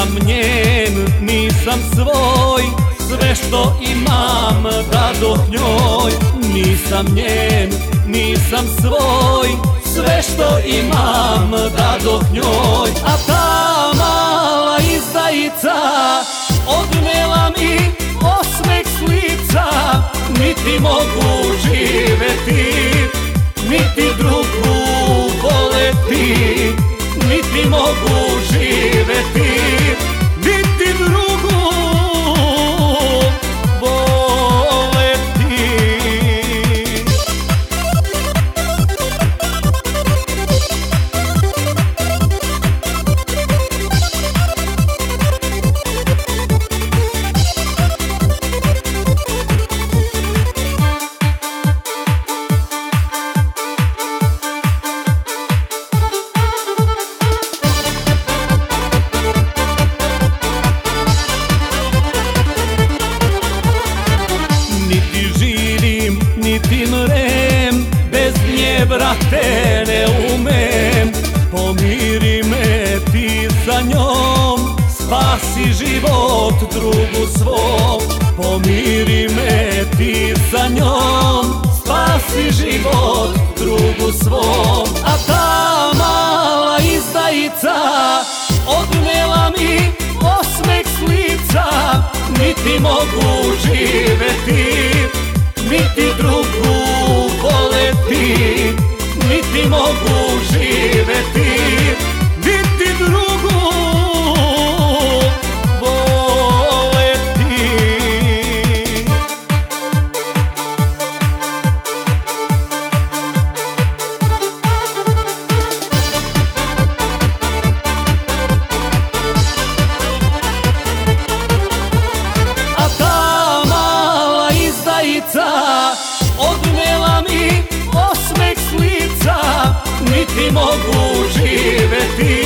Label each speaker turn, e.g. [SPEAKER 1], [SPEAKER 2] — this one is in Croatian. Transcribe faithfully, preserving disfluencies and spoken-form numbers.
[SPEAKER 1] Nisam njen, nisam svoj, sve što imam dadoh njoj. Nisam njen, nisam svoj, sve što imam dadoh njoj. A ta mala izdajica odnela mi osmeh s lica. Niti mogu živeti, niti drugu voleti, niti mogu živeti, niti drugu voleti. Niti mrem, bez nje brate ne umem. Pomiri me ti sa njom, spasi život drugu svom. Pomiri me ti sa njom, spasi život drugu svom. A ta mala izdajica odnela mi osmeh s lica. Niti mogu živeti, niti drugu voleti, niti mogu živeti, niti drugu voleti. A ta mala izdajica odnela mi osmeh s lica. Niti mogu živeti,